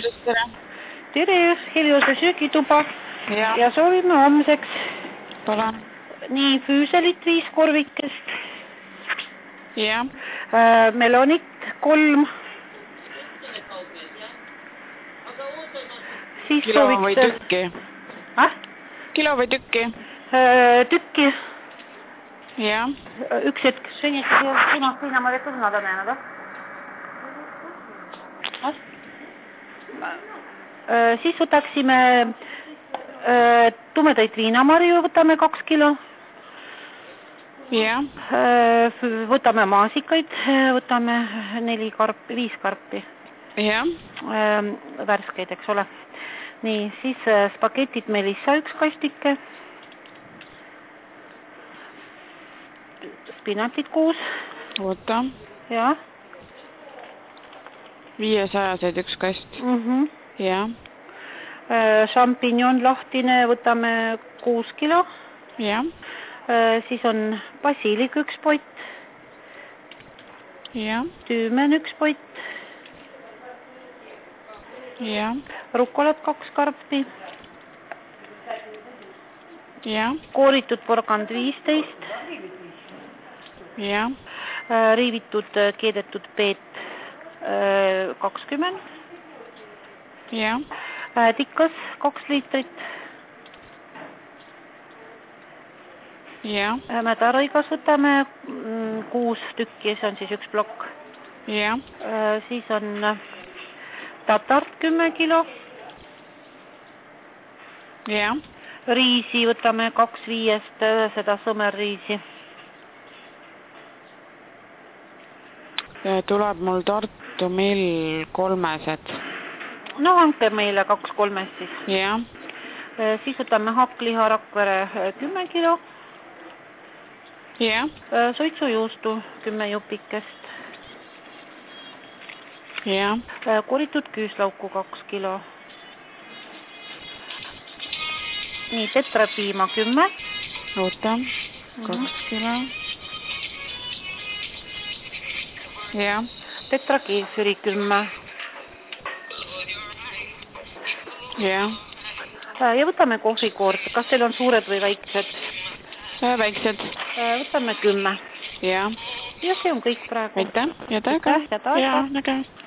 tere. Tere, Heliose söögituba ja soovime homseks palun. nii füüselit 5 korvikest, Ja. melonit 3, siis Kilo või tükki? Kilo või tükki? Tükki. Ja. Üks hetk, kuna ma võtun näenud. Siis võtaksime tumedaid viinamarju, võtame 2 kilo. Ja. Võtame maasikaid, võtame 5 karpi. Ja. Värskeid, eks ole. Nii, siis spagetid melissa 1 kastike. Spinatit 6. Võta. Ja. 500 1 kast. Ja. Šampinjon lahtine võtame 6 kilo. Ja. Siis on basiilik 1 pott. Ja. Tüümen 1 pott. Ja. Rukolat 2 karpi. Ja. Kooritud porgand 15. Ja. Riivitud keedetud peet 20. Ja. Tikkas 2 liitrit. Ja. Mädarõigas võtame 6 tükki, see on siis 1 plokk. Ja. Siis on tatart 10 kilo. Ja. Riisi võtame 2 5, seda sõmerriisi. Tuleb mul Tartu mill 3. No hanke meile 2 3 siis. Ja. Siis võtame hakkliha Rakvere 10 kilo. Ja. Suitsujuustu 10 jupikest. Ja. Kooritud küüslauku 2 kilo. Nii, tetrapiima 10. Võta. 2 kilo. Ja. Tetrakeefiri 10. Ja. Ja võtame kohvikoort. Kas teil on suured või väiksed? Väiksed. Võtame 10. Ja. Ja see on kõik praegu. Aitäh. Ja täga. Ja taega. Ja, nägemist.